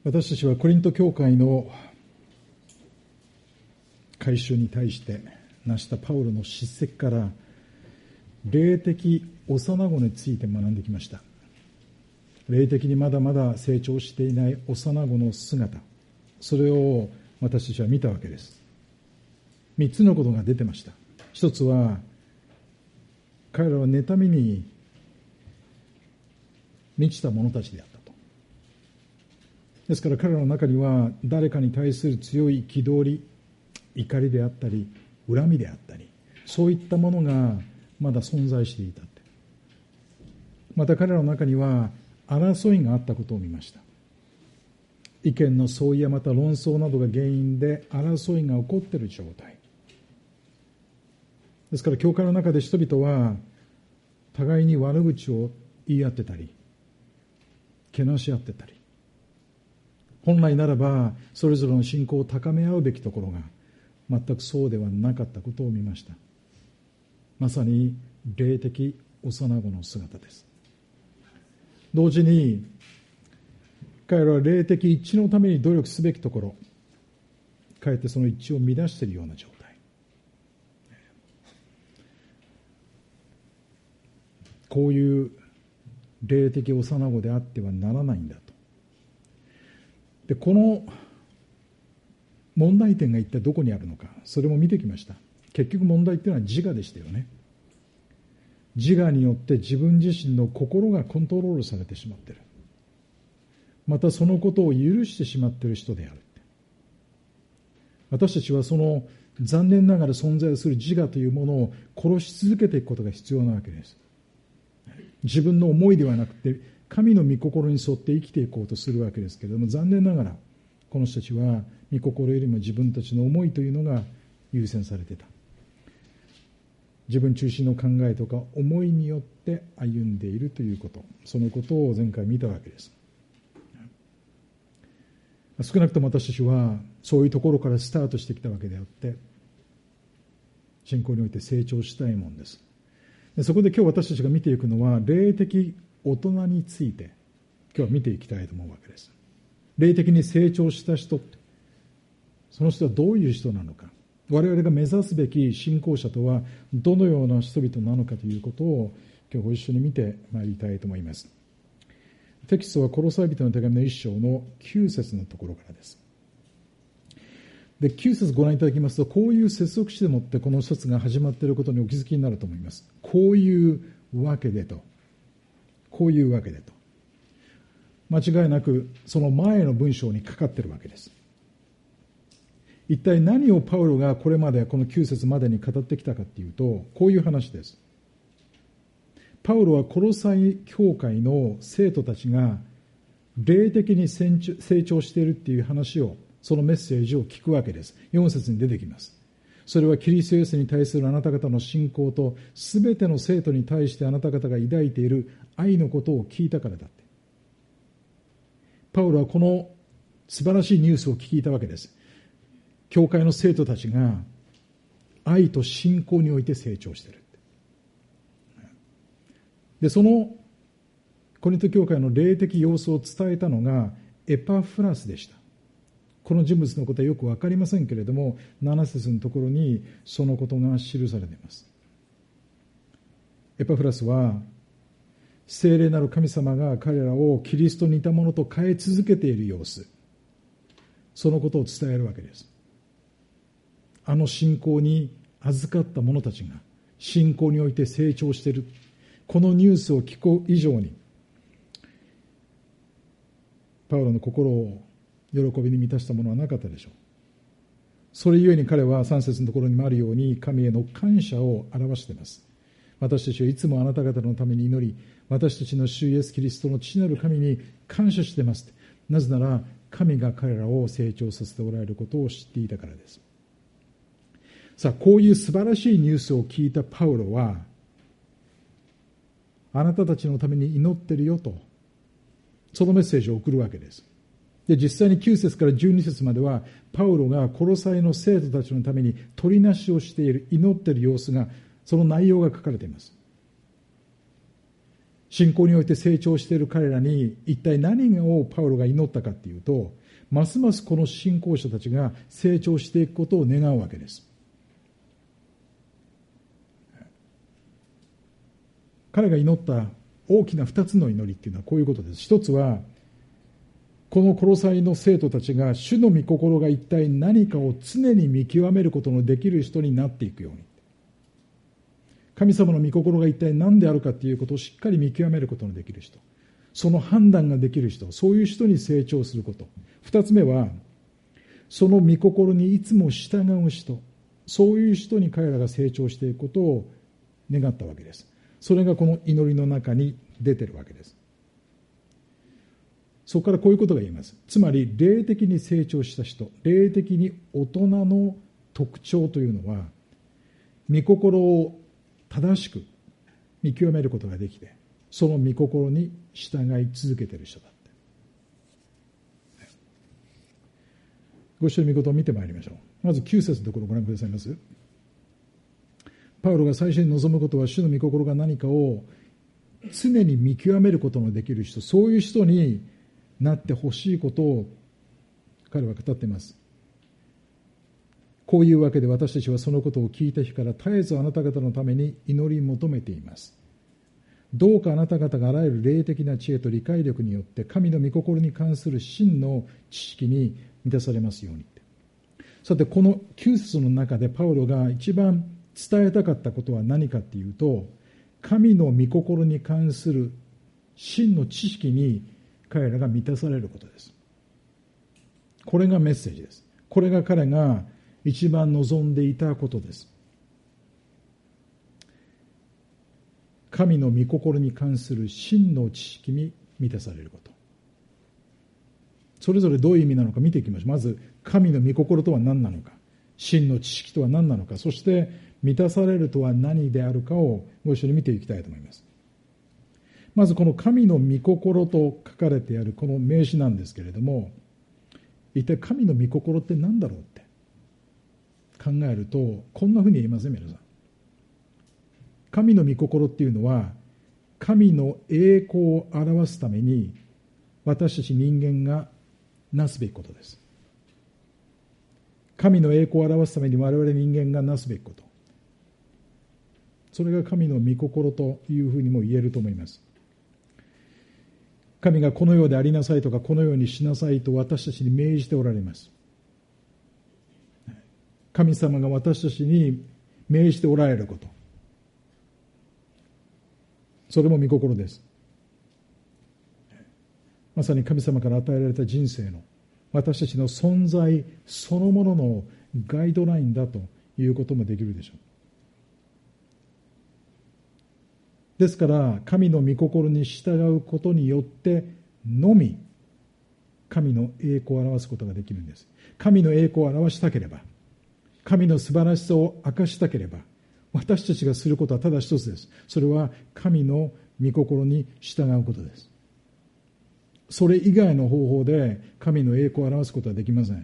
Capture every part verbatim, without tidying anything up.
私たちはコリント教会の改宗に対して成したパウロの叱責から霊的幼子について学んできました。霊的にまだまだ成長していない幼子の姿、それを私たちは見たわけです。三つのことが出てました。一つは、彼らは妬みに満ちた者たちであったと。ですから彼らの中には誰かに対する強い憤り、怒りであったり恨みであったり、そういったものがまだ存在していたって。また彼らの中には争いがあったことを見ました。意見の相違やまた論争などが原因で争いが起こっている状態ですから、教会の中で人々は互いに悪口を言い合ってたりけなし合ってたり、本来ならばそれぞれの信仰を高め合うべきところが全くそうではなかったことを見ました。まさに霊的幼子の姿です。同時に彼らは霊的一致のために努力すべきところ、かえってその一致を乱しているような状態。こういう霊的幼子であってはならないんだと。で、この問題点が一体どこにあるのか、それも見てきました。結局問題っていうのは自我でしたよね。自我によって自分自身の心がコントロールされてしまっている。またそのことを許してしまっている人である。私たちはその残念ながら存在する自我というものを殺し続けていくことが必要なわけです。自分の思いではなくて神の御心に沿って生きていこうとするわけですけれども、残念ながらこの人たちは御心よりも自分たちの思いというのが優先されていた。自分中心の考えとか思いによって歩んでいるということ、そのことを前回見たわけです。少なくとも私たちはそういうところからスタートしてきたわけであって、信仰において成長したいものです。でそこで今日私たちが見ていくのは、霊的大人について今日は見ていきたいと思うわけです。霊的に成長した人、その人はどういう人なのか、我々が目指すべき信仰者とはどのような人々なのかということを今日ご一緒に見てまいりたいと思います。テキストはコロサイ人の手紙の一章のきゅう節のところからです。で、きゅう節ご覧いただきますと、こういう接続詞でもってこの説が始まっていることにお気づきになると思います。こういうわけでと、こういうわけでと、間違いなくその前の文章にかかっているわけです。一体何をパウロがこれまでこのきゅう節までに語ってきたかというと、こういう話です。パウロはコロサイ教会の生徒たちが霊的に成長しているっていう話を、そのメッセージを聞くわけです。よん節に出てきます。それはキリストイエスに対するあなた方の信仰と、すべての生徒に対してあなた方が抱いている愛のことを聞いたからだって。パウロはこの素晴らしいニュースを聞いたわけです。教会の生徒たちが愛と信仰において成長している。で、そのコリント教会の霊的様子を伝えたのがエパフラスでした。この人物のことはよくわかりませんけれども、なな節のところにそのことが記されています。エパフラスは聖霊なる神様が彼らをキリストに似たものと変え続けている様子、そのことを伝えるわけです。あの信仰に預かった者たちが信仰において成長している、このニュースを聞く以上にパウロの心を喜びに満たしたものはなかったでしょう。それゆえに彼はさん節のところにもあるように神への感謝を表しています。私たちはいつもあなた方のために祈り、私たちの主イエスキリストの父なる神に感謝しています。なぜなら神が彼らを成長させておられることを知っていたからです。さあ、こういう素晴らしいニュースを聞いたパウロは、あなたたちのために祈ってるよと、そのメッセージを送るわけです。で、実際にきゅう節からじゅうに節までは、パウロがコロサイの生徒たちのために取りなしをしている、祈っている様子が、その内容が書かれています。 信仰において成長している彼らに一体何をパウロが祈ったかというと、ますますこの信仰者たちが成長していくことを願うわけです。彼が祈った大きな二つの祈りっていうのはこういうことです。一つは、このコロサイの生徒たちが主の御心が一体何かを常に見極めることのできる人になっていくように。神様の御心が一体何であるかということをしっかり見極めることのできる人。その判断ができる人。そういう人に成長すること。二つ目は、その御心にいつも従う人。そういう人に彼らが成長していくことを願ったわけです。それがこの祈りの中に出ているわけです。そこからこういうことが言えます。つまり、霊的に成長した人、霊的に大人の特徴というのは、御心を正しく見極めることができて、その御心に従い続けている人だって。ご一緒に御事を見てまいりましょう。まずきゅう節のところをご覧くださいます。パウロが最初に望むことは、主の御心が何かを常に見極めることのできる人、そういう人になってほしいことを彼は語っています。こういうわけで私たちはそのことを聞いた日から絶えずあなた方のために祈り求めています。どうかあなた方があらゆる霊的な知恵と理解力によって神の御心に関する真の知識に満たされますように。さて、このきゅう節の中でパウロが一番伝えたかったことは何かっていうと、神の御心に関する真の知識に彼らが満たされることです。これがメッセージです。これが彼が一番望んでいたことです。神の御心に関する真の知識に満たされること。それぞれどういう意味なのか見ていきましょう。まず、神の御心とは何なのか、真の知識とは何なのか、そして満たされるとは何であるかをご一緒に見ていきたいと思います。まずこの神の御心と書かれてあるこの名詞なんですけれども、一体神の御心って何だろうって考えると、こんなふうに言えません、皆さん。神の御心っていうのは、神の栄光を表すために私たち人間がなすべきことです。神の栄光を表すために我々人間がなすべきこと、それが神の御心というふうにも言えると思います。神がこのようでありなさいとか、このようにしなさいと私たちに命じておられます。神様が私たちに命じておられること、それも御心です。まさに神様から与えられた人生の私たちの存在そのもののガイドラインだということもできるでしょう。ですから神の御心に従うことによってのみ神の栄光を表すことができるんです。神の栄光を表したければ、神の素晴らしさを明かしたければ、私たちがすることはただ一つです。それは神の御心に従うことです。それ以外の方法で神の栄光を表すことはできません。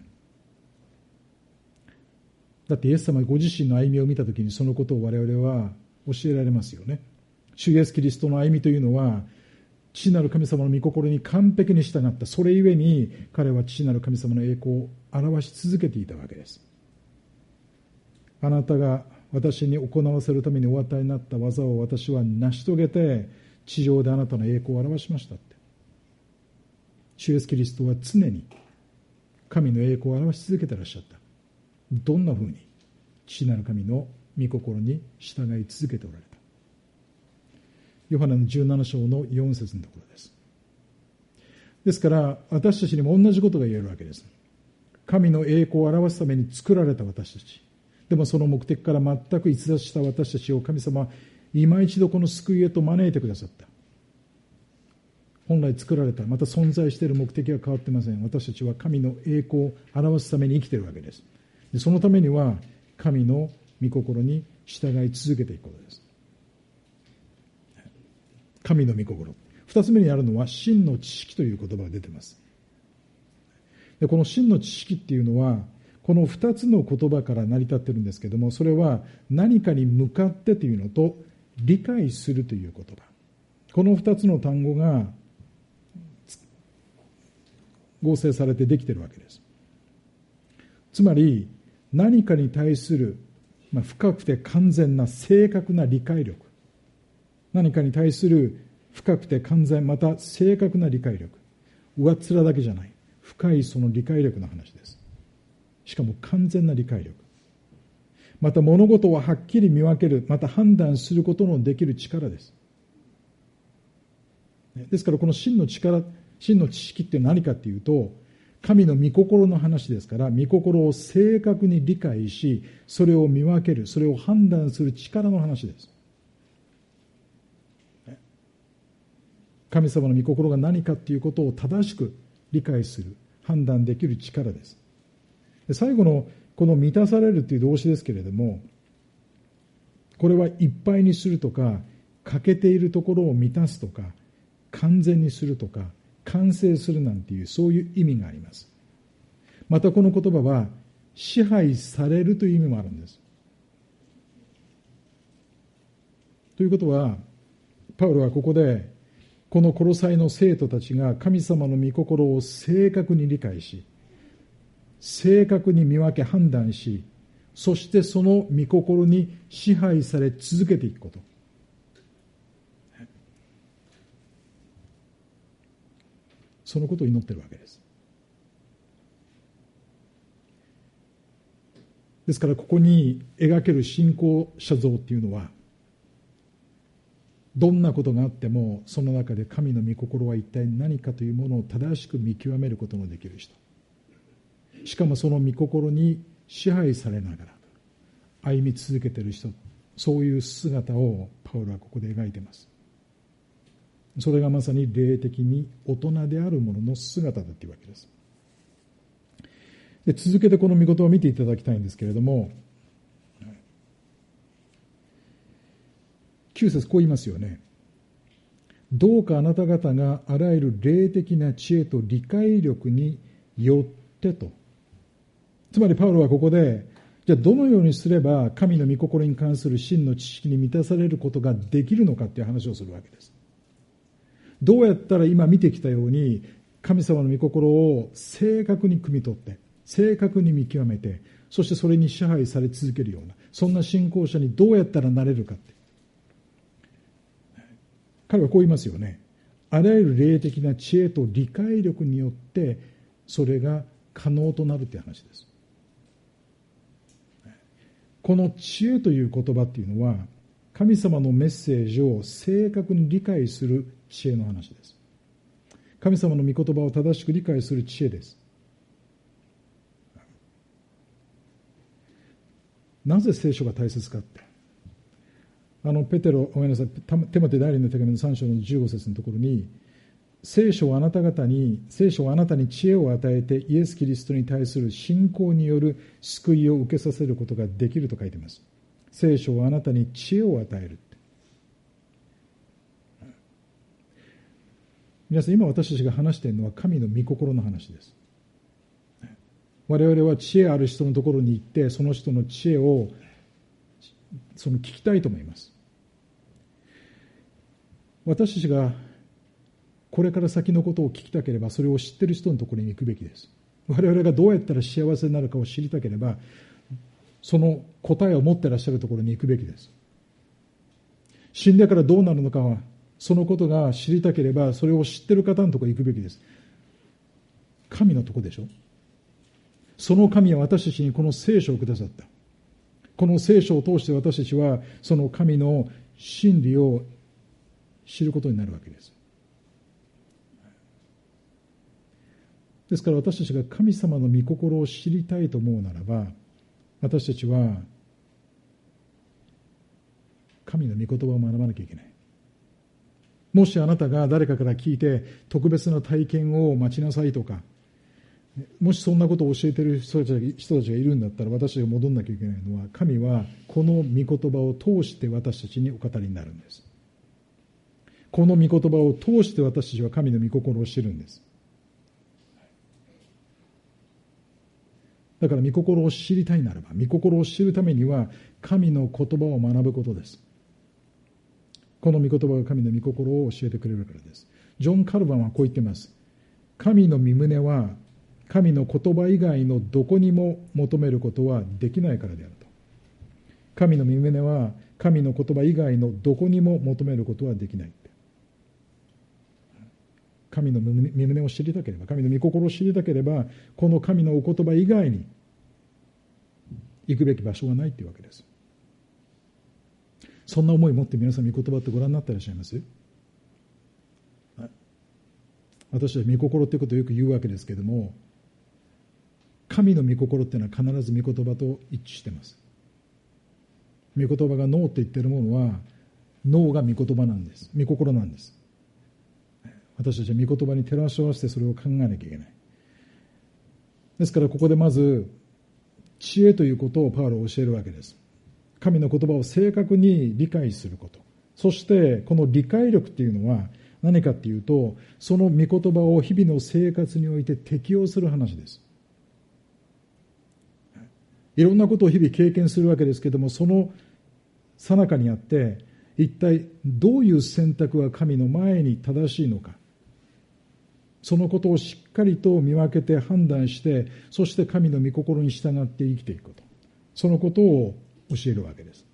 だってイエス様ご自身の歩みを見たときにそのことを我々は教えられますよね。主イエスキリストの歩みというのは父なる神様の御心に完璧に従った。それゆえに彼は父なる神様の栄光を表し続けていたわけです。あなたが私に行わせるためにお与えになった技を私は成し遂げて地上であなたの栄光を表しましたって。主イエスキリストは常に神の栄光を表し続けていらっしゃった。どんなふうに父なる神の御心に従い続けておられた。ヨハネのじゅうなな章のよん節のところです。ですから私たちにも同じことが言えるわけです。神の栄光を表すために作られた私たち、でもその目的から全く逸脱した私たちを神様は今一度この救いへと招いてくださった。本来作られた、また存在している目的は変わっていません。私たちは神の栄光を表すために生きているわけです。でそのためには神の御心に従い続けていくことです。神の御心。二つ目にあるのは真の知識という言葉が出ています。でこの真の知識っていうのはこの二つの言葉から成り立っているんですけども、それは何かに向かってというのと理解するという言葉、 このふたつの単語が合成されてできているわけです。つまり何かに対する、まあ、深くて完全な正確な理解力、何かに対する深くて完全また正確な理解力、上っ面だけじゃない深いその理解力の話です。しかも完全な理解力、また物事をはっきり見分ける、また判断することのできる力です。ですからこの真の力、真の知識って何かっていうと、神の御心の話ですから、御心を正確に理解し、それを見分ける、それを判断する力の話です。神様の御心が何かっていうことを正しく理解する、判断できる力です。最後のこの満たされるという動詞ですけれども、これはいっぱいにするとか、欠けているところを満たすとか、完全にするとか、完成するなんていうそういう意味があります。またこの言葉は支配されるという意味もあるんです。ということは、パウロはここでこのコロサイの生徒たちが神様の御心を正確に理解し、正確に見分け判断し、そしてその御心に支配され続けていくこと、そのことを祈っているわけです。ですからここに描ける信仰者像っていうのは、どんなことがあってもその中で神の御心は一体何かというものを正しく見極めることのできる人、しかもその御心に支配されながら歩み続けている人、そういう姿をパウロはここで描いています。それがまさに霊的に大人である者の姿だというわけです。で、続けてこの御言葉を見ていただきたいんですけれども、きゅう節こう言いますよね。どうかあなた方があらゆる霊的な知恵と理解力によってと。つまりパウロはここで、じゃあどのようにすれば神の御心に関する真の知識に満たされることができるのかという話をするわけです。どうやったら今見てきたように神様の御心を正確に汲み取って正確に見極めて、そしてそれに支配され続けるような、そんな信仰者にどうやったらなれるかって、彼はこう言いますよね。あらゆる霊的な知恵と理解力によってそれが可能となるという話です。この知恵という言葉っていうのは、神様のメッセージを正確に理解する知恵の話です。神様の御言葉を正しく理解する知恵です。なぜ聖書が大切かって、あのペテロごめんなさいテモテ第二の手紙のさん章のじゅうご節のところに、聖書はあなた方に聖書はあなたに知恵を与えてイエス・キリストに対する信仰による救いを受けさせることができると書いています。聖書はあなたに知恵を与える。皆さん、今私たちが話しているのは神の御心の話です。我々は知恵ある人のところに行って、その人の知恵をその聞きたいと思います。私たちがこれから先のことを聞きたければ、それを知っている人のところに行くべきです。我々がどうやったら幸せになるかを知りたければ、その答えを持っていらっしゃるところに行くべきです。死んでからどうなるのかは、そのことが知りたければ、それを知っている方のところに行くべきです。神のところでしょ。その神は私たちにこの聖書をくださった。この聖書を通して私たちはその神の真理を知ることになるわけです。ですから私たちが神様の御心を知りたいと思うならば、私たちは神の御言葉を学ばなきゃいけない。もしあなたが誰かから聞いて特別な体験を待ちなさいとか、もしそんなことを教えている人たちがいるんだったら、私が戻んなきゃいけないのは、神はこの御言葉を通して私たちにお語りになるんです。この御言葉を通して私たちは神の御心を知るんです。だから御心を知りたいならば、御心を知るためには神の言葉を学ぶことです。 この御言葉が神の御心を教えてくれるからです。ジョン・カルバンはこう言っています。神の御胸は神の言葉以外のどこにも求めることはできないからであると。神の御胸は神の言葉以外のどこにも求めることはできない。神の御胸を知りたければ、神の御心を知りたければ、この神のお言葉以外に行くべき場所がないというわけです。そんな思いを持って皆さん御言葉ってご覧になっていらっしゃいます？私は御心ということをよく言うわけですけれども、神の御心っていうのは必ず御言葉と一致しています。御言葉がノーって言っているものは、ノーが御言葉なんです。御心なんです。私たちは御言葉に照らし合わせてそれを考えなきゃいけない。ですからここでまず知恵ということをパウロは教えるわけです。神の言葉を正確に理解すること。そしてこの理解力というのは何かというと、その御言葉を日々の生活において適用する話です。いろんなことを日々経験するわけですけれども、その最中にあって一体どういう選択が神の前に正しいのか、そのことをしっかりと見分けて判断して、そして神の御心に従って生きていくこと、そのことを教えるわけです。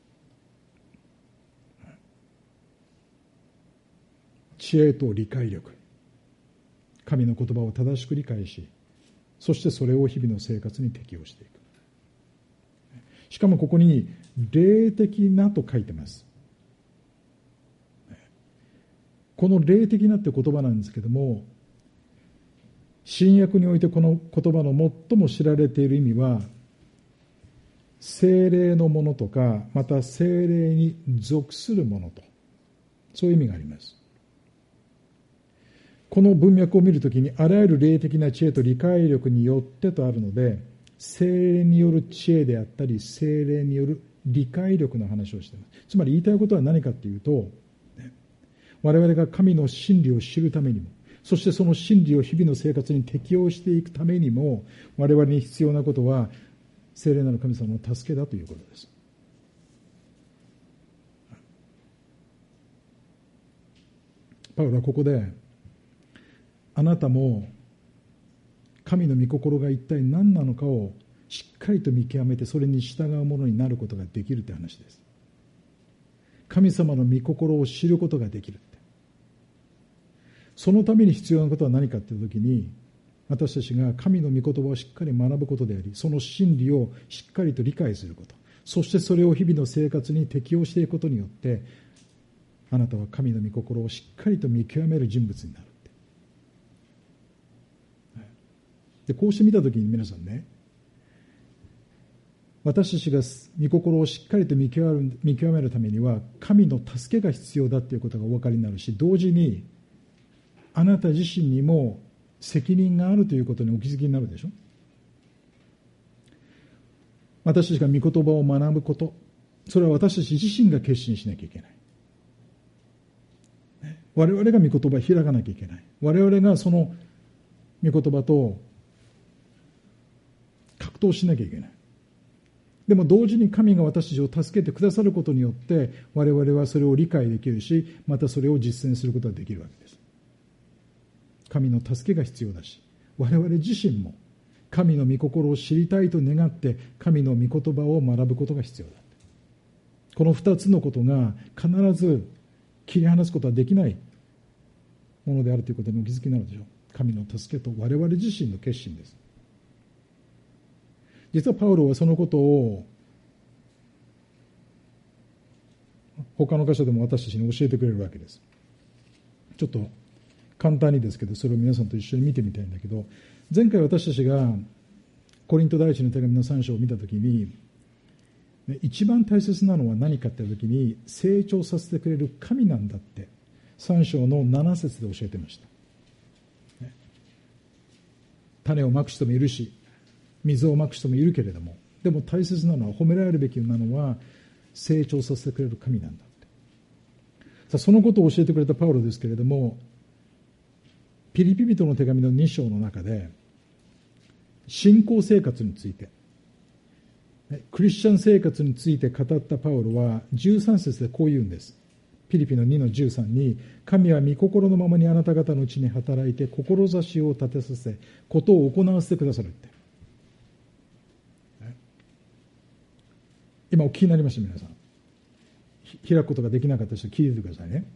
知恵と理解力、神の言葉を正しく理解し、そしてそれを日々の生活に適用していく。しかもここに霊的なと書いてます。この霊的なって言葉なんですけども、新約においてこの言葉の最も知られている意味は、聖霊のものとか、また聖霊に属するものと、そういう意味があります。この文脈を見るときに、あらゆる霊的な知恵と理解力によってとあるので、聖霊による知恵であったり、聖霊による理解力の話をしています。つまり言いたいことは何かというと、我々が神の真理を知るためにも、そしてその真理を日々の生活に適応していくためにも、我々に必要なことは聖霊なる神様の助けだということです。パウロはここで、あなたも神の御心が一体何なのかをしっかりと見極めて、それに従うものになることができるという話です。神様の御心を知ることができる。そのために必要なことは何かというときに、私たちが神の御言葉をしっかり学ぶことであり、その真理をしっかりと理解すること、そしてそれを日々の生活に適応していくことによって、あなたは神の御心をしっかりと見極める人物になる。でこうして見たときに皆さんね、私たちが御心をしっかりと見極める、見極めるためには神の助けが必要だということがお分かりになるし、同時にあなた自身にも責任があるということにお気づきになるでしょ。私たちが御言葉を学ぶこと、それは私たち自身が決心しなきゃいけない。我々が御言葉を開かなきゃいけない。我々がその御言葉と格闘しなきゃいけない。でも同時に神が私たちを助けてくださることによって我々はそれを理解できるし、またそれを実践することができるわけです。神の助けが必要だし、我々自身も神の御心を知りたいと願って神の御言葉を学ぶことが必要だ。この二つのことが必ず切り離すことはできないものであるということにお気づきになるでしょう。神の助けと我々自身の決心です。実はパウロはそのことを他の箇所でも私たちに教えてくれるわけです。ちょっと簡単にですけど、それを皆さんと一緒に見てみたいんだけど、前回私たちがコリント第一の手紙のさん章を見たときに、一番大切なのは何かっていうときに、成長させてくれる神なんだってさん章のなな節で教えてました。種をまく人もいるし、水をまく人もいるけれども、でも大切なのは、褒められるべきなのは成長させてくれる神なんだって。さあそのことを教えてくれたパウロですけれども、ピリピ人の手紙のに章の中で信仰生活について、クリスチャン生活について語ったパウロはじゅうさん節でこう言うんです。 ピリピのにのじゅうさんに、神は御心のままにあなた方のうちに働いて志を立てさせ、ことを行わせてくださるって。今お聞きになりました、皆さん。開くことができなかった人聞いててくださいね。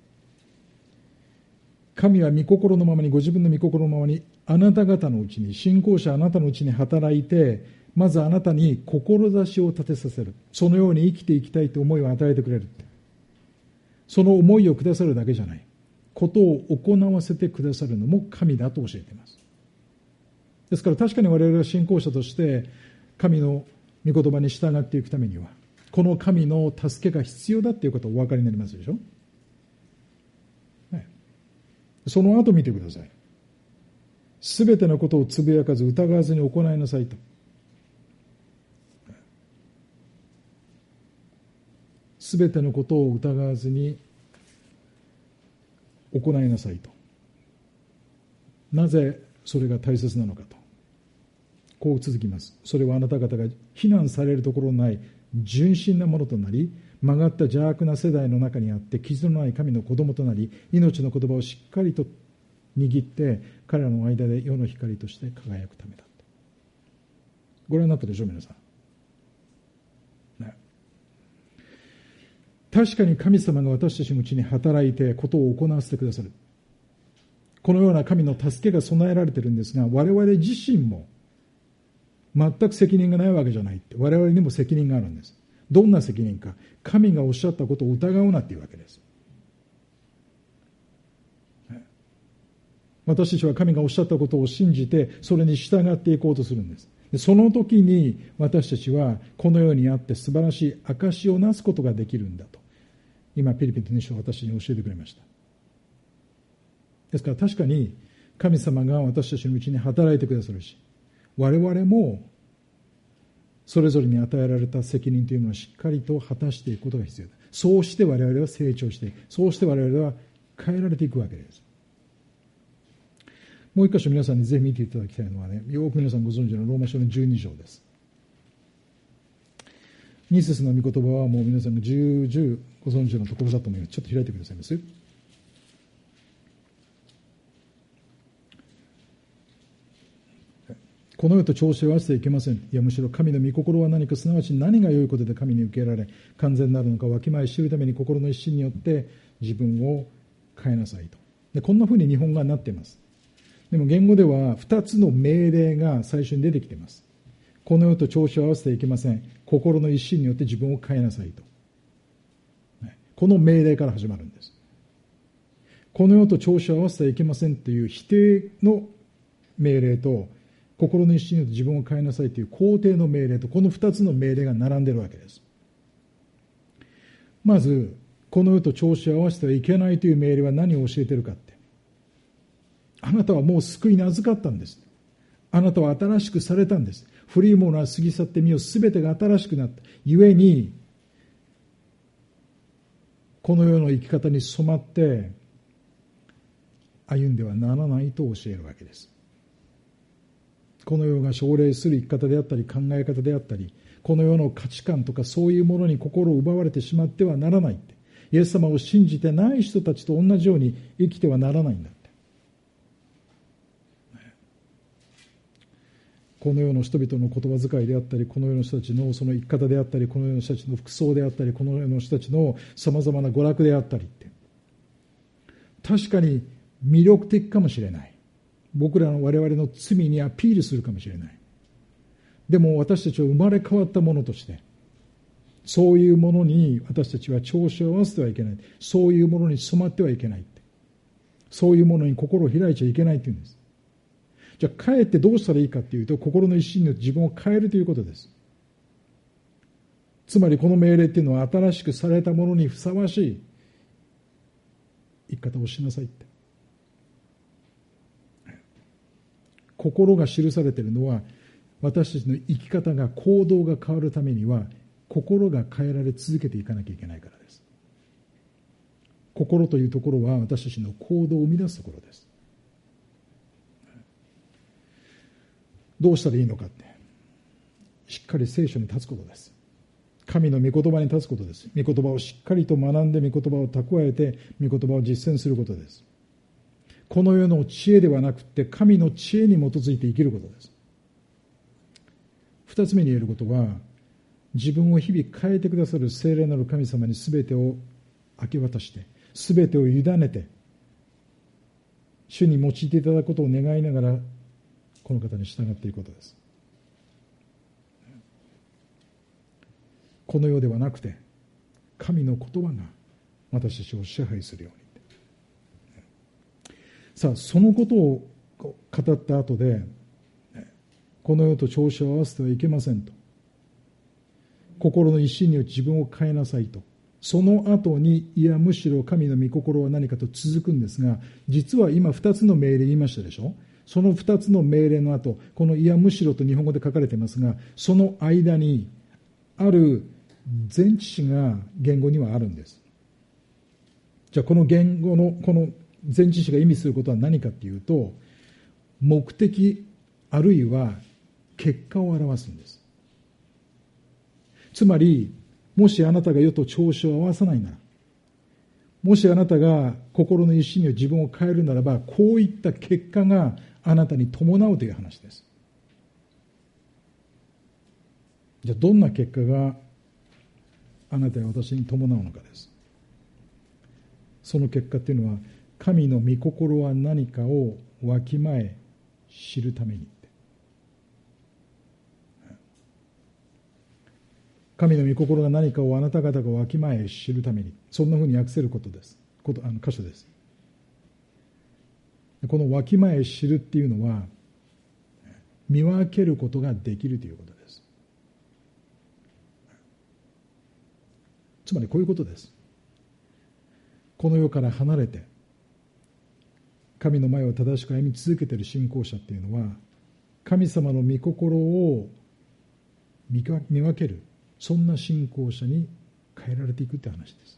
神は御心のままに、ご自分の御心のままにあなた方のうちに、信仰者あなたのうちに働いて、まずあなたに志を立てさせる。そのように生きていきたいという思いを与えてくれるって。その思いをくださるだけじゃない。ことを行わせてくださるのも神だと教えています。ですから確かに我々は信仰者として神の御言葉に従っていくためには、この神の助けが必要だということをお分かりになりますでしょ。ね、その後見てください。すべてのことをつぶやかず疑わずに行いなさいと。すべてのことを疑わずに行いなさいと。なぜそれが大切なのかと。こう続きます。それはあなた方が非難されるところのない純真なものとなり、曲がった邪悪な世代の中にあって傷のない神の子供となり、命の言葉をしっかりと握って彼らの間で世の光として輝くためだ。ご覧になったでしょう、皆さん、ね、確かに神様が私たちのうちに働いてことを行わせてくださる。このような神の助けが備えられているんですが、我々自身も全く責任がないわけじゃないって。我々にも責任があるんです。どんな責任か。神がおっしゃったことを疑うなっていうわけです。私たちは神がおっしゃったことを信じて、それに従っていこうとするんです。その時に私たちはこのようにあって素晴らしい証をなすことができるんだと。今ピリピのに章私に教えてくれました。ですから確かに神様が私たちのうちに働いてくださるし、我々もそれぞれに与えられた責任というのはしっかりと果たしていくことが必要だ。そうして我々は成長していく。そうして我々は変えられていくわけです。もう一箇所皆さんにぜひ見ていただきたいのはね、よく皆さんご存知のローマ書のじゅうに章です。ニセスの御言葉はもう皆さんが重々ご存知のところだと思います。ちょっと開いてくださいます。この世と調子を合わせてはいけません。いやむしろ神の御心は何か、すなわち何が良いことで神に受けられ完全なるのかわきまえ知るために心の一心によって自分を変えなさいと。でこんなふうに日本語はなっています。でも言語ではふたつの命令が最初に出てきています。この世と調子を合わせてはいけません。心の一心によって自分を変えなさいと。この命令から始まるんです。この世と調子を合わせてはいけませんという否定の命令と、心の一心によって自分を変えなさいという肯定の命令と、このふたつの命令が並んでいるわけです。まずこの世と調子を合わせてはいけないという命令は何を教えているかって、あなたはもう救いに預かったんです。あなたは新しくされたんです。古いものは過ぎ去ってみよ、すべてが新しくなった。ゆえにこの世の生き方に染まって歩んではならないと教えるわけです。この世が奨励する生き方であったり考え方であったり、この世の価値観とかそういうものに心を奪われてしまってはならないって。イエス様を信じてない人たちと同じように生きてはならないんだって。この世の人々の言葉遣いであったり、この世の人たちのその生き方であったり、この世の人たちの服装であったり、この世の人たちのさまざまな娯楽であったりって、確かに魅力的かもしれない。僕らの我々の罪にアピールするかもしれない。でも私たちは生まれ変わったものとして、そういうものに私たちは調子を合わせてはいけない。そういうものに染まってはいけない。そういうものに心を開いちゃいけないっていうんです。じゃあかえってどうしたらいいかっていうと、心の一心によって自分を変えるということです。つまりこの命令っていうのは新しくされたものにふさわしい生き方をしなさいって。心が記されているのは、私たちの生き方が、行動が変わるためには心が変えられ続けていかなきゃいけないからです。心というところは私たちの行動を生み出すところです。どうしたらいいのかって、しっかり聖書に立つことです。 神の御言葉に立つことです。御言葉をしっかりと学んで、御言葉を蓄えて、御言葉を実践することです。この世の知恵ではなくて、神の知恵に基づいて生きることです。二つ目に言えることは、自分を日々変えてくださる聖霊なる神様に全てを明け渡して、全てを委ねて、主に用いていただくことを願いながら、この方に従っていくことです。この世ではなくて、神の言葉が私たちを支配するように。さあ、そのことを語った後で、この世と調子を合わせてはいけませんと。心の一心によって自分を変えなさいと。その後に、いやむしろ神の御心は何かと続くんですが、実は今二つの命令言いましたでしょ。その二つの命令の後、このいやむしろと日本語で書かれていますが、その間にある前置詞が言語にはあるんです。じゃあこの言語のこの前置詞が意味することは何かっていうと、目的あるいは結果を表すんです。つまり、もしあなたが世と調子を合わさないなら、もしあなたが心の一心に自分を変えるならば、こういった結果があなたに伴うという話です。じゃあどんな結果があなたや私に伴うのかです。その結果っていうのは、神の御心は何かをわきまえ知るために。神の御心が何かをあなた方がわきまえ知るために、そんなふうに訳せることです。ことあの箇所です。このわきまえ知るっていうのは、見分けることができるということです。つまりこういうことです。この世から離れて、神の前を正しく歩み続けている信仰者っていうのは、神様の御心を見分ける、そんな信仰者に変えられていくって話です。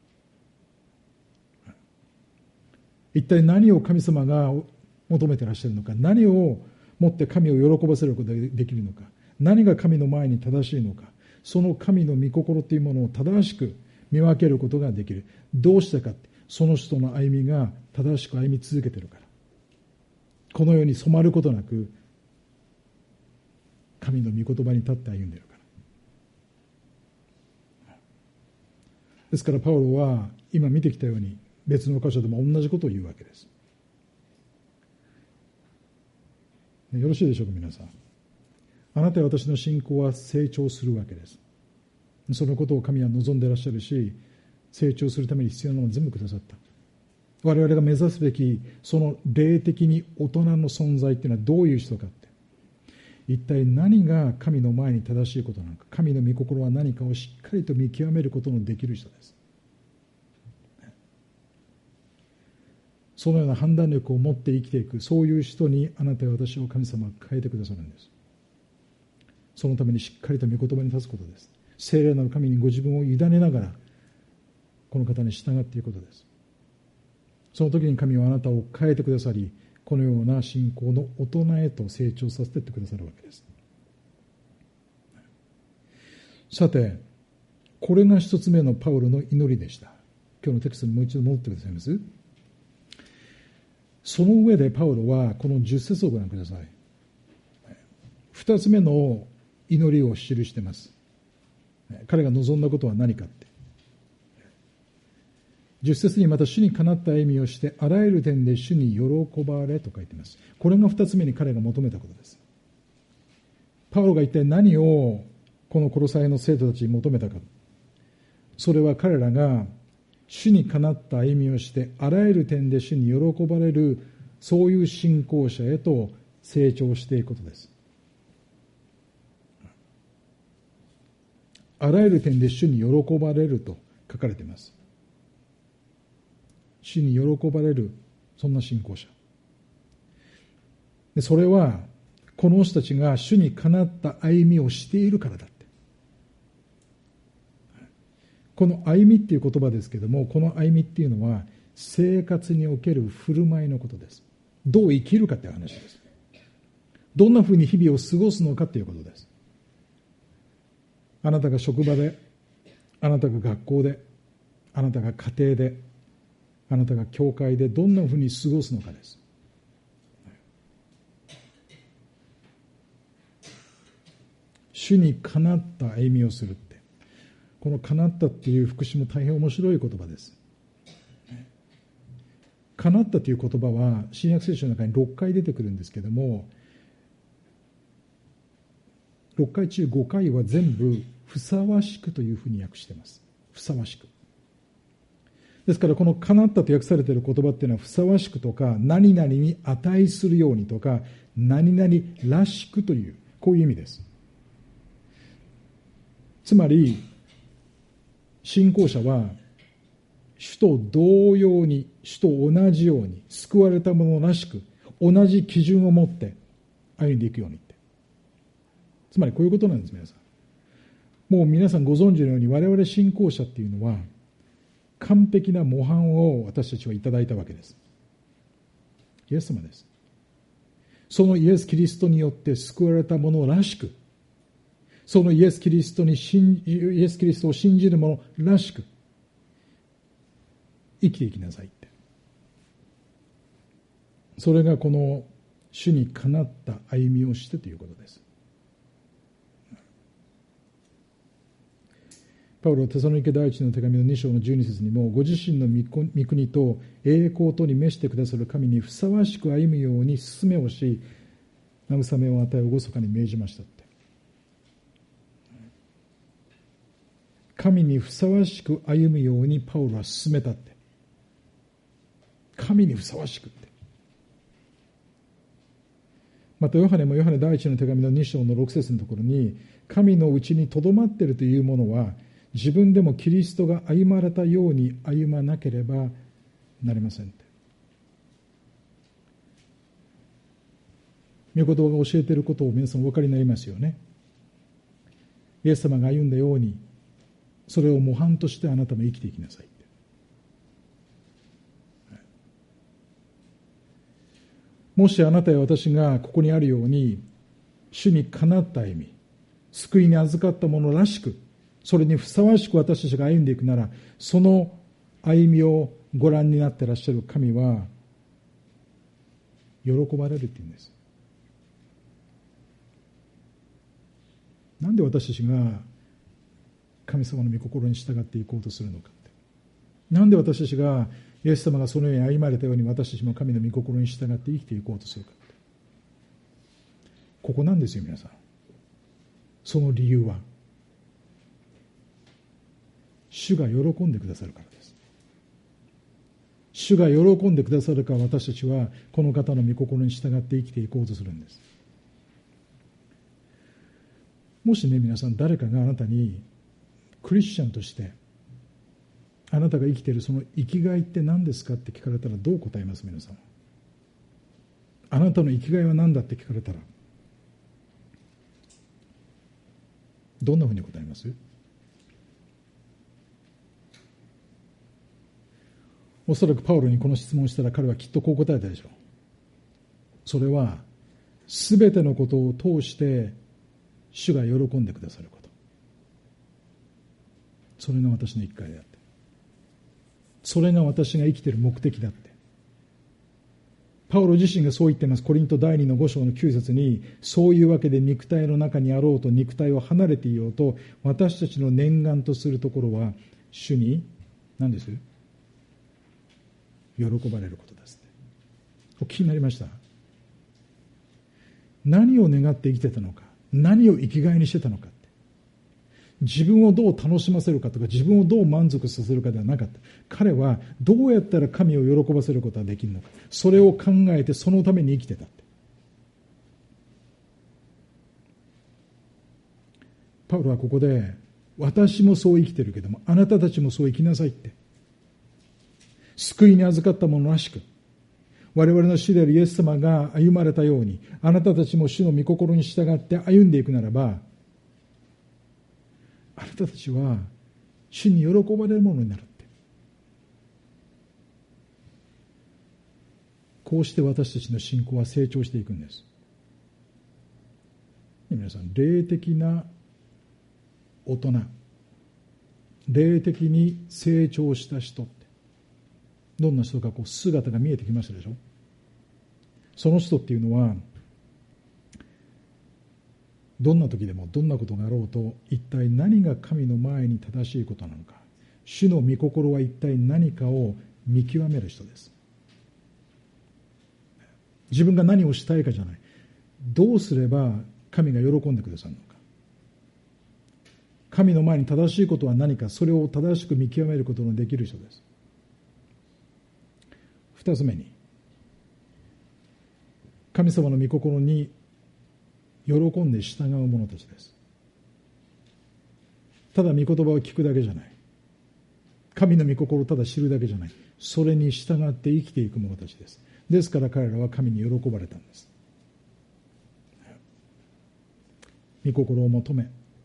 一体何を神様が求めていらっしゃるのか、何をもって神を喜ばせることができるのか、何が神の前に正しいのか、その神の御心というものを正しく見分けることができる。どうしてかって、その人の歩みが正しく歩み続けているから。このように染まることなく、神の御言葉に立って歩んでいるから。ですからパウロは今見てきたように別の箇所でも同じことを言うわけです。よろしいでしょうか皆さん。あなたや私の信仰は成長するわけです。そのことを神は望んでいらっしゃるし、成長するために必要なものを全部くださった。我々が目指すべきその霊的に大人の存在っていうのはどういう人かって、一体何が神の前に正しいことなのか、神の御心は何かをしっかりと見極めることのできる人です。そのような判断力を持って生きていく、そういう人にあなたや私を神様は変えてくださるんです。そのためにしっかりと御言葉に立つことです。聖霊なる神にご自分を委ねながらこの方に従っていくことです。その時に神はあなたを変えてくださり、このような信仰の大人へと成長させていってくださるわけです。さて、これが一つ目のパウロの祈りでした。今日のテキストにもう一度戻ってくださいます。その上でパウロはこのじゅっ節をご覧ください。二つ目の祈りを記しています。彼が望んだことは何かって。じゅっ節にまた主にかなった歩みをしてあらゆる点で主に喜ばれと書いています。これが二つ目に彼が求めたことです。パウロが一体何をこのコロサイの生徒たちに求めたか。それは彼らが主にかなった歩みをしてあらゆる点で主に喜ばれる、そういう信仰者へと成長していくことです。あらゆる点で主に喜ばれると書かれています。主に喜ばれる、そんな信仰者。でそれはこの人たちが主にかなった歩みをしているからだって。この歩みっていう言葉ですけども、この歩みっていうのは生活における振る舞いのことです。どう生きるかっていう話です。どんなふうに日々を過ごすのかっていうことです。 あなたが職場で、あなたが学校で、あなたが家庭で、あなたが教会でどんなふうに過ごすのかです。主にかなった歩みをするって、このかなったっていう副詞も大変面白い言葉です。かなったという言葉は新約聖書の中にろっかい出てくるんですけども、ろっかい中ごかいは全部ふさわしくというふうに訳しています。ふさわしく。ですからこのかなったと訳されている言葉っていうのは、ふさわしくとか何々に値するようにとか何々らしくという、こういう意味です。つまり信仰者は主と同様に、主と同じように救われた者らしく同じ基準を持って歩んでいくようにって、つまりこういうことなんです。皆さんもう皆さんご存知のように、我々信仰者っていうのは完璧な模範を私たちはいただいたわけです。イエス様です。そのイエス・キリストによって救われた者らしく、そのイエス・キリストに信じイエス・キリストを信じる者らしく生きていきなさいって、それがこの主にかなった歩みをしてということです。パウロはテサロニケ第一の手紙のに章のじゅうに節にも、ご自身の御国と栄光とに召してくださる神にふさわしく歩むように勧めをし、慰めを与え厳かに命じましたって。神にふさわしく歩むようにパウロは勧めたって。神にふさわしくって。またヨハネもヨハネ第一の手紙のに章のろく節のところに、神のうちにとどまっているというものは、自分でもキリストが歩まれたように歩まなければなりませんって。御言葉が教えていることを皆さんお分かりになりますよね。イエス様が歩んだように、それを模範としてあなたも生きていきなさいって。もしあなたや私がここにあるように、主にかなった歩み、救いに預かったものらしく、それにふさわしく私たちが歩んでいくなら、その歩みをご覧になっていらっしゃる神は喜ばれるっていうんです。なんで私たちが神様の御心に従っていこうとするのかって、なんで私たちがイエス様がそのように歩まれたように私たちも神の御心に従って生きていこうとするかって、ここなんですよ。皆さん、その理由は主が喜んでくださるからです。主が喜んでくださるから私たちはこの方の御心に従って生きていこうとするんです。もしね、皆さん誰かがあなたにクリスチャンとしてあなたが生きているその生きがいって何ですかって聞かれたらどう答えます？皆さん、あなたの生きがいは何だって聞かれたらどんなふうに答えます？おそらくパウロにこの質問をしたら彼はきっとこう答えたでしょう。それはすべてのことを通して主が喜んでくださること、それが私の生きがいであって、それが私が生きている目的だって。パウロ自身がそう言っています。コリント第二のご章のきゅう節に、そういうわけで肉体の中にあろうと肉体を離れていようと、私たちの念願とするところは主に何です？喜ばれることですって。お聞きになりました？何を願って生きてたのか、何を生きがいにしてたのかって、自分をどう楽しませるかとか自分をどう満足させるかではなかった。彼はどうやったら神を喜ばせることができるのか、それを考えてそのために生きてたって。パウロはここで、私もそう生きてるけどもあなたたちもそう生きなさいって、救いに預かったものらしく、我々の主であるイエス様が歩まれたようにあなたたちも主の御心に従って歩んでいくならば、あなたたちは主に喜ばれるものになるって。こうして私たちの信仰は成長していくんです。皆さん、霊的な大人、霊的に成長した人って、どんな人かこう姿が見えてきましたでしょ。その人っていうのは、どんな時でもどんなことがあろうと、一体何が神の前に正しいことなのか、主の御心は一体何かを見極める人です。自分が何をしたいかじゃない、どうすれば神が喜んでくださるのか、神の前に正しいことは何か、それを正しく見極めることのできる人です。二つ目に、神様の御心に喜んで従う者たちです。ただ御言葉を聞くだけじゃない、神の御心をただ知るだけじゃない、それに従って生きていく者たちです。ですから彼らは神に喜ばれたんです。御心を求め、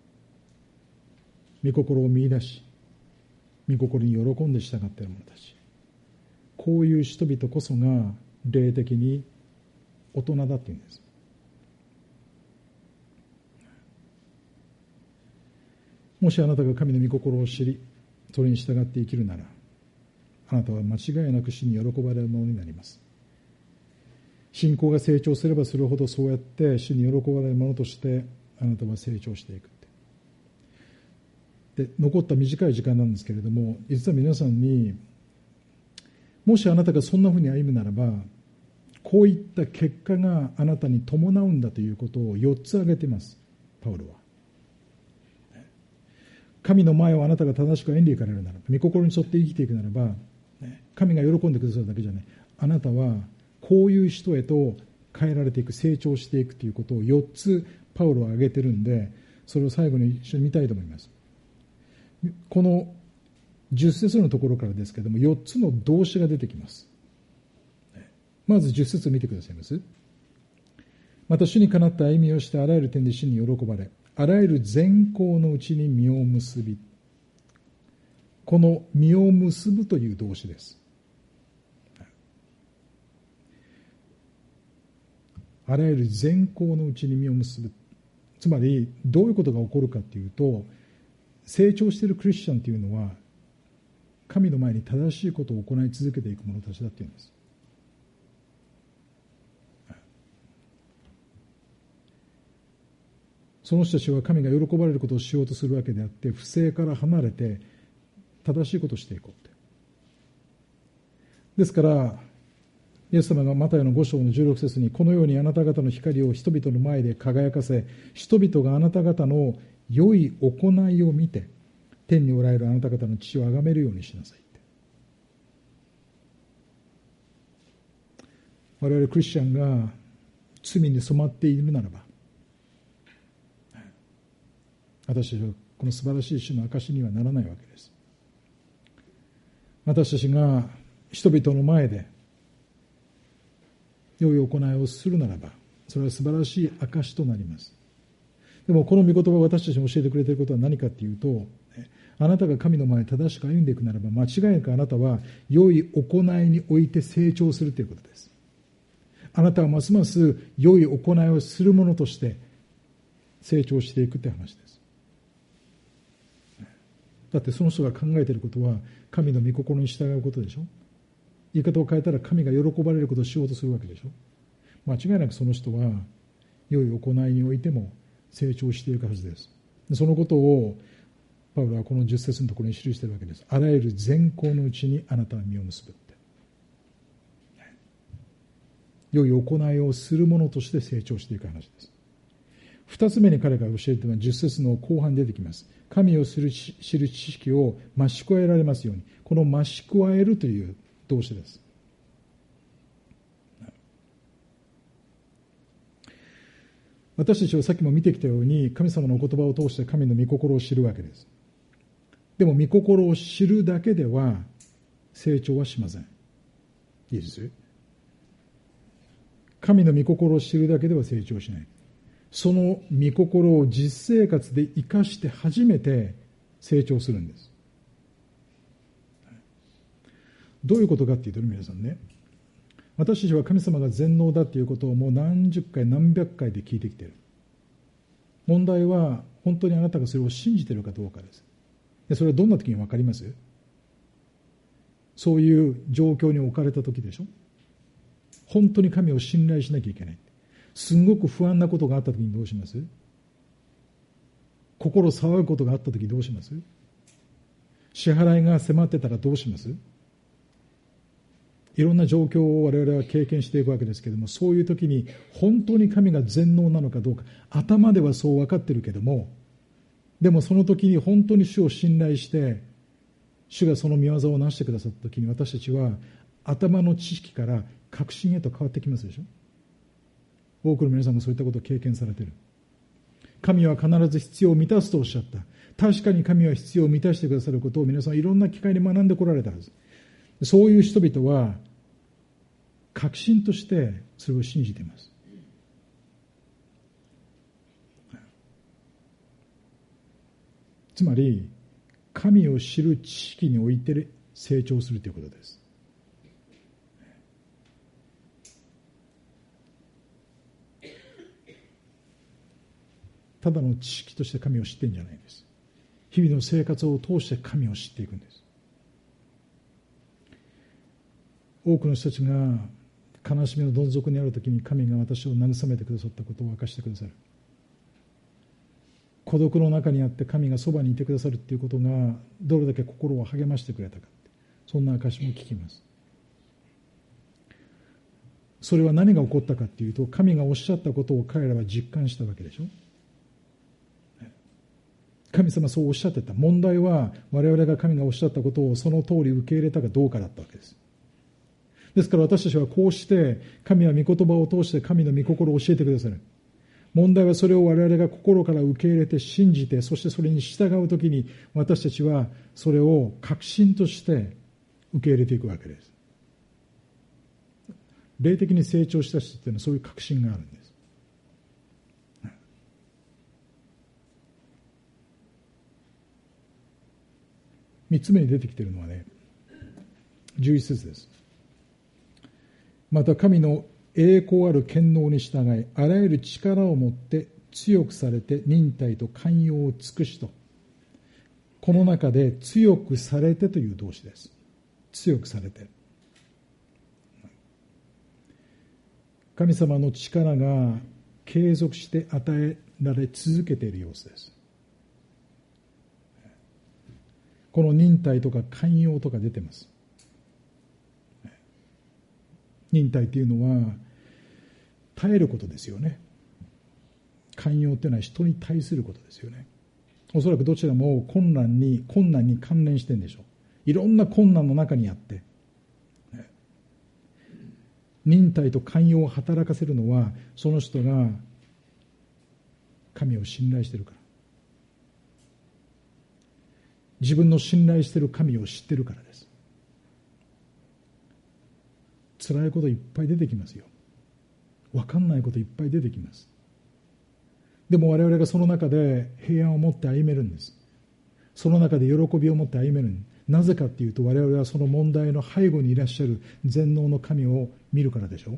御心を見出し、御心に喜んで従っている者たち、こういう人々こそが霊的に大人だっていうんです。もしあなたが神の御心を知り、それに従って生きるなら、あなたは間違いなく主に喜ばれるものになります。信仰が成長すればするほど、そうやって主に喜ばれるものとしてあなたは成長していく。で、残った短い時間なんですけれども、実は皆さんに、もしあなたがそんなふうに歩むならば、こういった結果があなたに伴うんだということをよっつ挙げています、パウロは。神の前をあなたが正しく歩んでいかれるならば、御心に沿って生きていくならば、神が喜んでくださるだけじゃない、あなたはこういう人へと変えられていく、成長していくということをよっつパウロは挙げてるんで、それを最後に一緒に見たいと思います。このじゅっ節のところからですけれども、よっつの動詞が出てきます。まずじゅっ節を見てくださいます。また主にかなった歩みをして、あらゆる点で主に喜ばれ、あらゆる善行のうちに実を結び、この実を結ぶという動詞です。あらゆる善行のうちに実を結ぶ、つまりどういうことが起こるかというと、成長しているクリスチャンというのは神の前に正しいことを行い続けていく者たちだというんです。その人たちは神が喜ばれることをしようとするわけであって、不正から離れて正しいことをしていこうって。ですからイエス様がマタイのご章のじゅうろく節に、このようにあなた方の光を人々の前で輝かせ、人々があなた方の良い行いを見て天におられるあなた方の父を崇めるようにしなさいって。我々クリスチャンが罪に染まっているならば、私たちはこの素晴らしい主の証にはならないわけです。私たちが人々の前で良い行いをするならば、それは素晴らしい証となります。でもこの御言葉を私たちに教えてくれていることは何かというと、あなたが神の前に正しく歩んでいくならば、間違いなくあなたは良い行いにおいて成長するということです。あなたはますます良い行いをする者として成長していくという話です。だってその人が考えていることは神の御心に従うことでしょ。言い方を変えたら神が喜ばれることをしようとするわけでしょ。間違いなくその人は良い行いにおいても成長していくはずです。そのことをパウロはこのじゅっ節のところに記しているわけです。あらゆる善行のうちにあなたは実を結ぶって。良い行いをする者として成長していく話です。二つ目に彼が教えているのはじゅっ節の後半に出てきます。神を知る知る知識を増し加えられますように。この増し加えるという動詞です。私たちはさっきも見てきたように、神様の言葉を通して神の御心を知るわけです。でも御心を知るだけでは成長はしません。いいですよ。神の御心を知るだけでは成長しない。その御心を実生活で生かして初めて成長するんです。どういうことかっていうと、皆さんね、私たちは神様が全能だということをもう何十回何百回で聞いてきている。問題は本当にあなたがそれを信じているかどうかです。でそれはどんな時に分かります？そういう状況に置かれた時でしょ。本当に神を信頼しなきゃいけない。すごく不安なことがあった時にどうします？心騒ぐことがあった時どうします？支払いが迫ってたらどうします？いろんな状況を我々は経験していくわけですけれども、そういう時に本当に神が全能なのかどうか、頭ではそう分かってるけども、でもその時に本当に主を信頼して主がその御業をなしてくださった時に、私たちは頭の知識から確信へと変わってきますでしょ。多くの皆さんがそういったことを経験されている。神は必ず必要を満たすとおっしゃった。確かに神は必要を満たしてくださることを皆さんいろんな機会に学んでこられたはず。そういう人々は確信としてそれを信じています。つまり神を知る知識において成長するということです。ただの知識として神を知ってるんじゃないんです。日々の生活を通して神を知っていくんです。多くの人たちが悲しみのどん底にあるときに神が私を慰めてくださったことを明かしてくださる。孤独の中にあって神がそばにいてくださるということがどれだけ心を励ましてくれたか、そんな証も聞きます。それは何が起こったかというと、神がおっしゃったことを彼らは実感したわけでしょ。神様そうおっしゃってた。問題は我々が神がおっしゃったことをその通り受け入れたかどうかだったわけです。ですから私たちはこうして神は御言葉を通して神の御心を教えてくださる。問題はそれを我々が心から受け入れて信じて、そしてそれに従うときに私たちはそれを確信として受け入れていくわけです。霊的に成長した人というのはそういう確信があるんです。三つ目に出てきているのはね、じゅう一節です。また神の栄光ある権能に従い、あらゆる力を持って強くされて忍耐と寛容を尽くしと。この中で強くされてという動詞です。強くされて。神様の力が継続して与えられ続けている様子です。この忍耐とか寛容とか出てます。忍耐というのは耐えることですよね。寛容というのは人に対することですよね。おそらくどちらも困難に困難に関連してるんでしょう。いろんな困難の中にあって忍耐と寛容を働かせるのは、その人が神を信頼しているから、自分の信頼している神を知っているからです。辛いこといっぱい出てきますよ。分かんないこといっぱい出てきます。でも我々がその中で平安を持って歩めるんです。その中で喜びを持って歩めるんです。なぜかっていうと、我々はその問題の背後にいらっしゃる全能の神を見るからでしょ。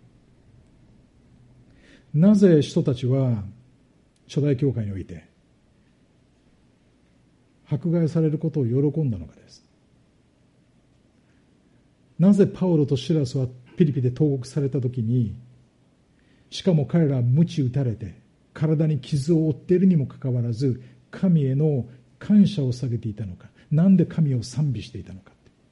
なぜ人たちは初代教会において迫害されることを喜んだのかです。なぜパウロとシラスはピリピで投獄されたときに、しかも彼らは鞭打たれて体に傷を負っているにもかかわらず神への感謝を下げていたのか、なんで神を賛美していたのか。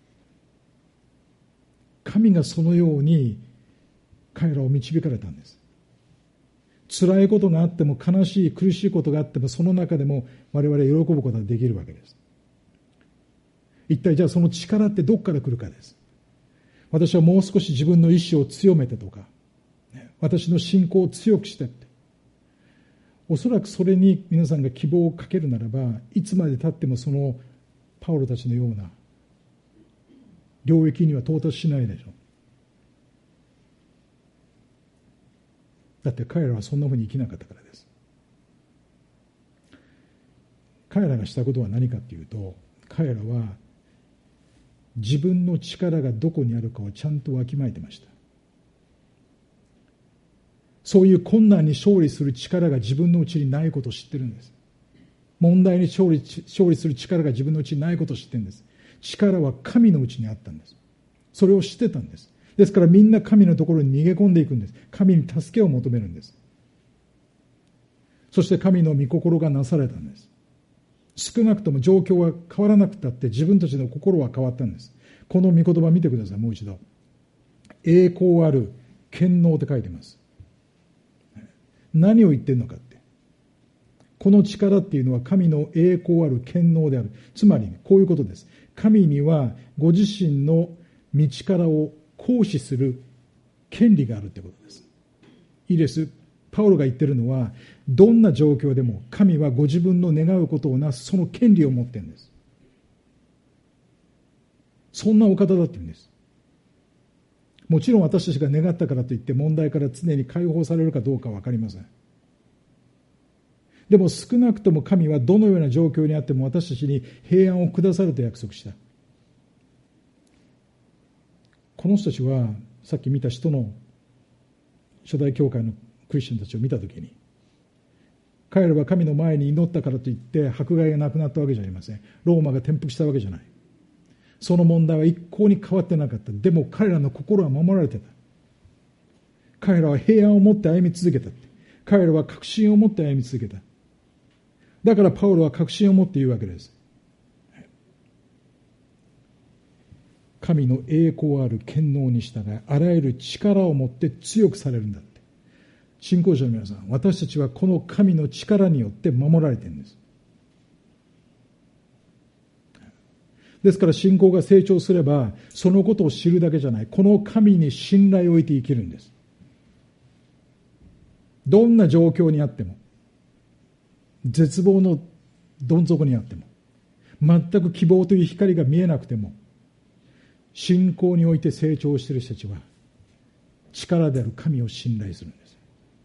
神がそのように彼らを導かれたんです。辛いことがあっても、悲しい苦しいことがあっても、その中でも我々は喜ぶことができるわけです。一体じゃあその力ってどこから来るかです。私はもう少し自分の意志を強めてとか、私の信仰を強くしてって、おそらくそれに皆さんが希望をかけるならば、いつまで経ってもそのパウロたちのような領域には到達しないでしょう。だって彼らはそんなふうに生きなかったからです。彼らがしたことは何かというと、彼らは自分の力がどこにあるかをちゃんとわきまえてました。そういう困難に勝利する力が自分のうちにないことを知ってるんです。 問題に勝利、勝利する力が自分のうちにないことを知ってるんです。力は神のうちにあったんです。それを知ってたんです。ですからみんな神のところに逃げ込んでいくんです。神に助けを求めるんです。そして神の御心がなされたんです。少なくとも状況は変わらなくたって自分たちの心は変わったんです。この御言葉見てください、もう一度。栄光ある権能って書いてます。何を言ってるのかって。この力っていうのは神の栄光ある権能である。つまり、ね、こういうことです。神にはご自身の道からを行使する権利があるってことです。いいです。パウロが言ってるのは、どんな状況でも神はご自分の願うことをなすその権利を持っているんです。そんなお方だって言うんです。もちろん私たちが願ったからといって問題から常に解放されるかどうかは分かりません。でも少なくとも神はどのような状況にあっても私たちに平安をくださると約束した。この人たちはさっき見た人の初代教会のクリスチャンたちを見たときに、彼らは神の前に祈ったからといって迫害がなくなったわけじゃありません。ローマが転覆したわけじゃない。その問題は一向に変わってなかった。でも彼らの心は守られてた。彼らは平安を持って歩み続けた。彼らは確信を持って歩み続けた。だからパウロは確信を持って言うわけです。神の栄光ある権能に従い、あらゆる力を持って強くされるんだって。信仰者の皆さん、私たちはこの神の力によって守られているんです。ですから信仰が成長すれば、そのことを知るだけじゃない、この神に信頼を置いて生きるんです。どんな状況にあっても、絶望のどん底にあっても、全く希望という光が見えなくても、信仰において成長している人たちは、力である神を信頼するんです。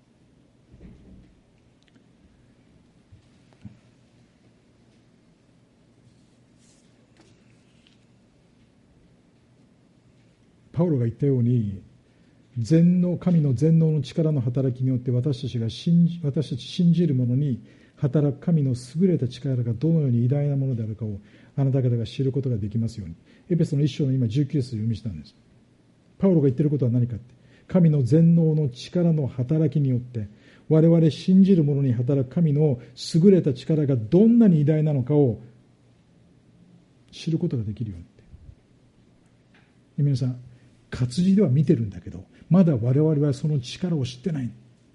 パウロが言ったように、全能、神の全能の力の働きによって私たちが信じ、私たち信じる者に働く神の優れた力がどのように偉大なものであるかをあなた方が知ることができますように。エペソの一章の今じゅうきゅう節を読みしたんです。パウロが言っていることは何かって、神の全能の力の働きによって我々信じる者に働く神の優れた力がどんなに偉大なのかを知ることができるようにって。皆さん、活字では見てるんだけど、まだ我々はその力を知ってない。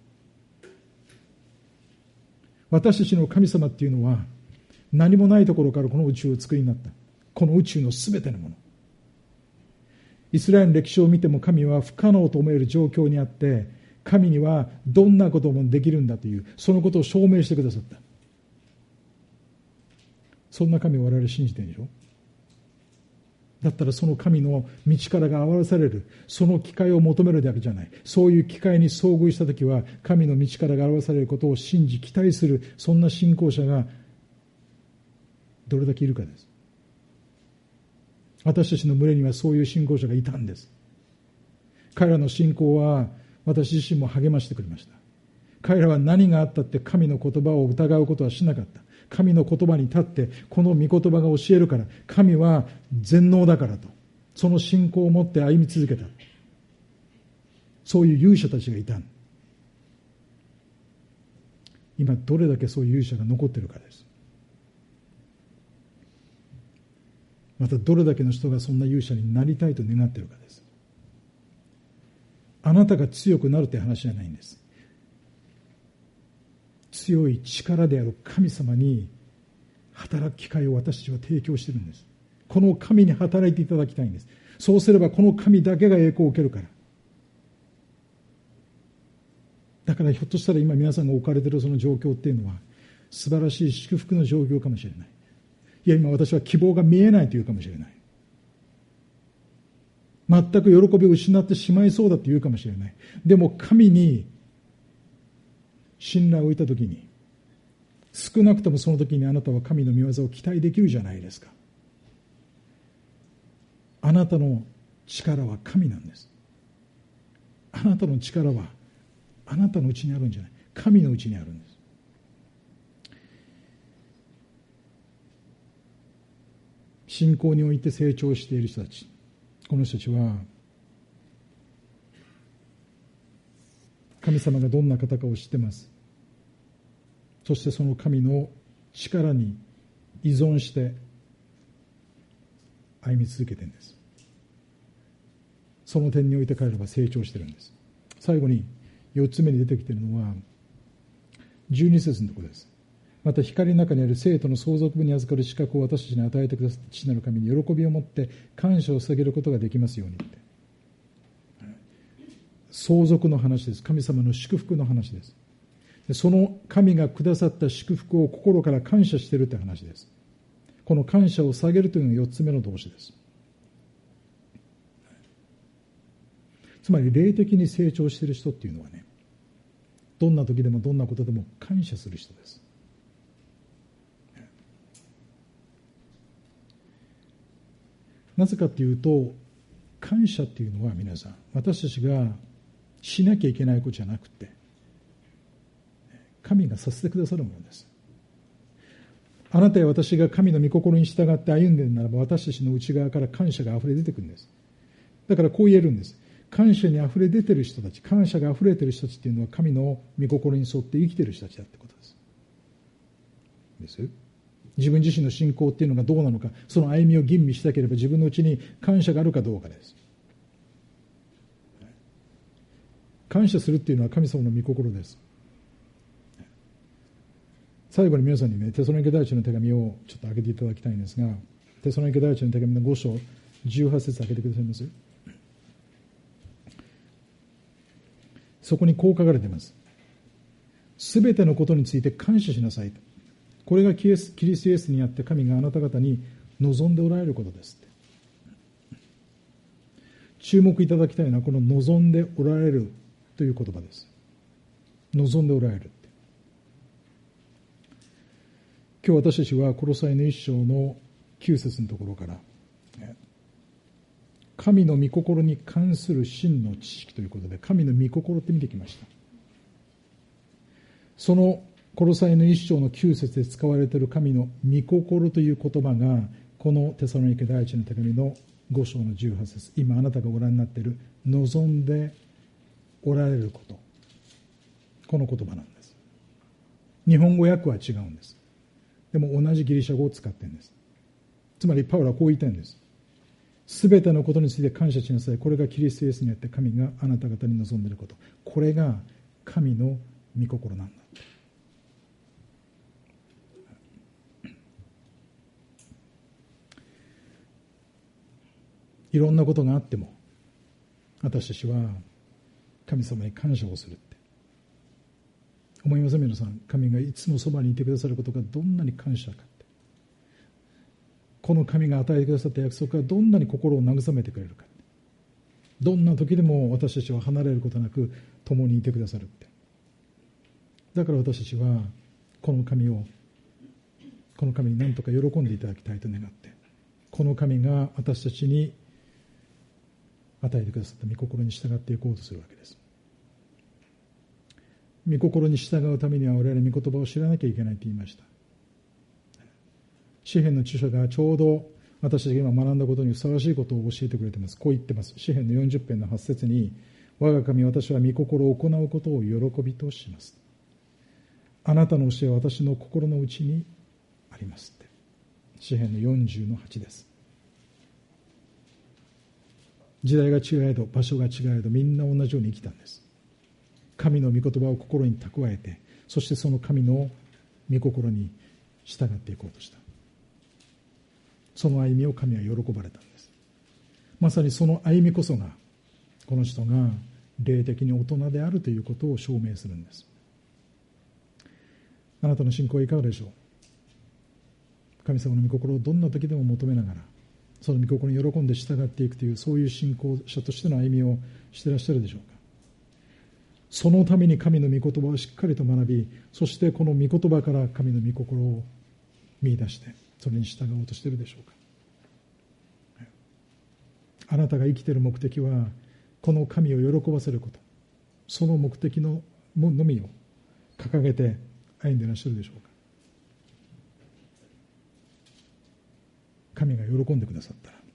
私たちの神様っていうのは何もないところからこの宇宙を作りになった。この宇宙のすべてのもの。イスラエルの歴史を見ても神は不可能と思える状況にあって、神にはどんなこともできるんだという、そのことを証明してくださった。そんな神を我々信じてるでしょ。だったらその神の道からが表される、その機会を求めるだけじゃない。そういう機会に遭遇したときは、神の道からが表されることを信じ、期待する、そんな信仰者がどれだけいるかです。私たちの群れにはそういう信仰者がいたんです。彼らの信仰は私自身も励ましてくれました。彼らは何があったって神の言葉を疑うことはしなかった。神の言葉に立ってこの御言葉が教えるから、神は全能だからと、その信仰を持って歩み続けた。そういう勇者たちがいた。今どれだけそういう勇者が残っているかです。またどれだけの人がそんな勇者になりたいと願っているかです。あなたが強くなるという話じゃないんです。強い力である神様に働く機会を私たちは提供しているんです。この神に働いていただきたいんです。そうすればこの神だけが栄光を受けるから。だからひょっとしたら今皆さんが置かれているその状況っていうのは素晴らしい祝福の状況かもしれない。いや今私は希望が見えないというかもしれない。全く喜びを失ってしまいそうだというかもしれない。でも神に信頼を置いたときに、少なくともその時にあなたは神の御業を期待できるじゃないですか。あなたの力は神なんです。あなたの力はあなたのうちにあるんじゃない、神のうちにあるんです。 信仰において成長している人たち、この人たちは神様がどんな方かを知ってます。そしてその神の力に依存して歩み続けているんです。その点において彼らは成長しているんです。最後によっつめに出てきているのはじゅうに節のところです。また光の中にある生徒の相続分に預かる資格を私たちに与えてくださった父なる神に喜びを持って感謝を捧げることができますようにって。相続の話です。神様の祝福の話です。その神がくださった祝福を心から感謝しているという話です。この感謝を捧げるというのがよっつめの動詞です。つまり霊的に成長している人っていうのはね、どんな時でもどんなことでも感謝する人です。なぜかというと、感謝っていうのは皆さん、私たちがしなきゃいけないことじゃなくて、神がさせてくださるものです。あなたや私が神の御心に従って歩んでいるならば、私たちの内側から感謝があふれ出てくるんです。だからこう言えるんです。感謝にあふれ出ている人たち、感謝があふれている人たちっていうのは神の御心に沿って生きている人たちだってことです。です自分自身の信仰っていうのがどうなのか、その歩みを吟味したければ自分のうちに感謝があるかどうかです。感謝するっていうのは神様の御心です。最後に皆さんにね、テサロニケ第一の手紙をちょっと開けていただきたいんですが、テサロニケ第一の手紙のご章じゅうはち節開けてくださいます。そこにこう書かれています。すべてのことについて感謝しなさい。これがキリストイエスにあって神があなた方に望んでおられることです。注目いただきたいのはこの望んでおられるという言葉です。望んでおられる。今日私たちはコロサイの一章のきゅう節のところから、神の御心に関する真の知識ということで、神の御心って見てきました。そのコロサイの一章のきゅう節で使われている神の御心という言葉が、このテサロニケ第一の手紙のご章のじゅうはち節、今あなたがご覧になっている望んでおられること、この言葉なんです。日本語訳は違うんです。でも同じギリシャ語を使っているんです。つまりパウロはこう言いたいんです。すべてのことについて感謝しなさい。これがキリストイエスによって神があなた方に望んでいること。これが神の御心なんだ。いろんなことがあっても私たちは神様に感謝をするって思いません？皆さん、神がいつもそばにいてくださることがどんなに感謝かって、この神が与えてくださった約束がどんなに心を慰めてくれるか、どんな時でも私たちは離れることなく共にいてくださるって。だから私たちはこの神をこの神に何とか喜んでいただきたいと願って、この神が私たちに与えてくださった御心に従っていこうとするわけです。御心に従うためには我々御言葉を知らなきゃいけないと言いました。詩編の著者がちょうど私たちが今学んだことにふさわしいことを教えてくれています。こう言ってます。詩編のよんじゅっ編のはち節に、我が神私は御心を行うことを喜びとします。あなたの教えは私の心の内にありますって。詩編のよんじゅうのはちです。時代が違えど場所が違えどみんな同じように生きたんです。神の御言葉を心に蓄えて、そしてその神の御心に従っていこうとした。その歩みを神は喜ばれたんです。まさにその歩みこそがこの人が霊的に大人であるということを証明するんです。あなたの信仰はいかがでしょう？神様の御心をどんな時でも求めながら、その御心に喜んで従っていくという、そういう信仰者としての歩みをしていらっしゃるでしょうか？そのために神の御言葉をしっかりと学び、そしてこの御言葉から神の御心を見出してそれに従おうとしているでしょうか？あなたが生きている目的はこの神を喜ばせること、その目的ののみを掲げて歩んでいらっしゃるでしょうか？ 神が喜んでくださったら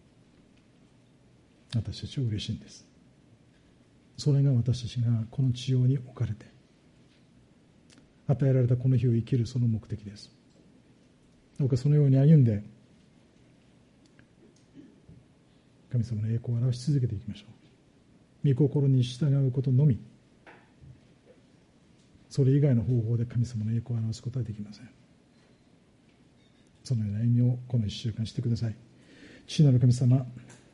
私たちは嬉しいんです。それが私たちがこの地上に置かれて与えられたこの日を生きるその目的です。どうかそのように歩んで神様の栄光を表し続けていきましょう。御心に従うことのみ、それ以外の方法で神様の栄光を表すことはできません。そのような歩みをこの一週間してください。父なる神様、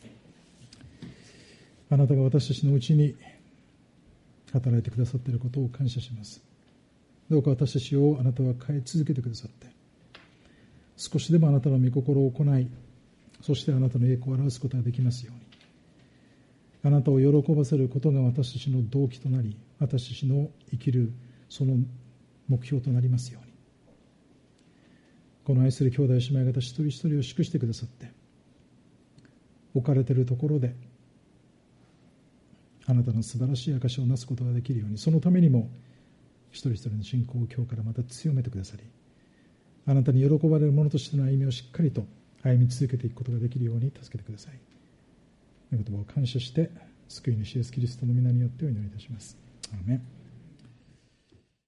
あなたが私たちのうちに働いてくださっていることを感謝します。どうか私たちをあなたは変え続けてくださって、少しでもあなたの御心を行い、そしてあなたの栄光を表すことができますように、あなたを喜ばせることが私たちの動機となり、私たちの生きるその目標となりますように、この愛する兄弟姉妹方一人一人を祝してくださって、置かれているところであなたの素晴らしい証をなすことができるように、そのためにも一人一人の信仰を今日からまた強めてくださり、あなたに喜ばれる者としての歩みをしっかりと歩み続けていくことができるように助けてください。御言葉を感謝して救い主イエスキリストの皆によってお祈りいたします。アーメン。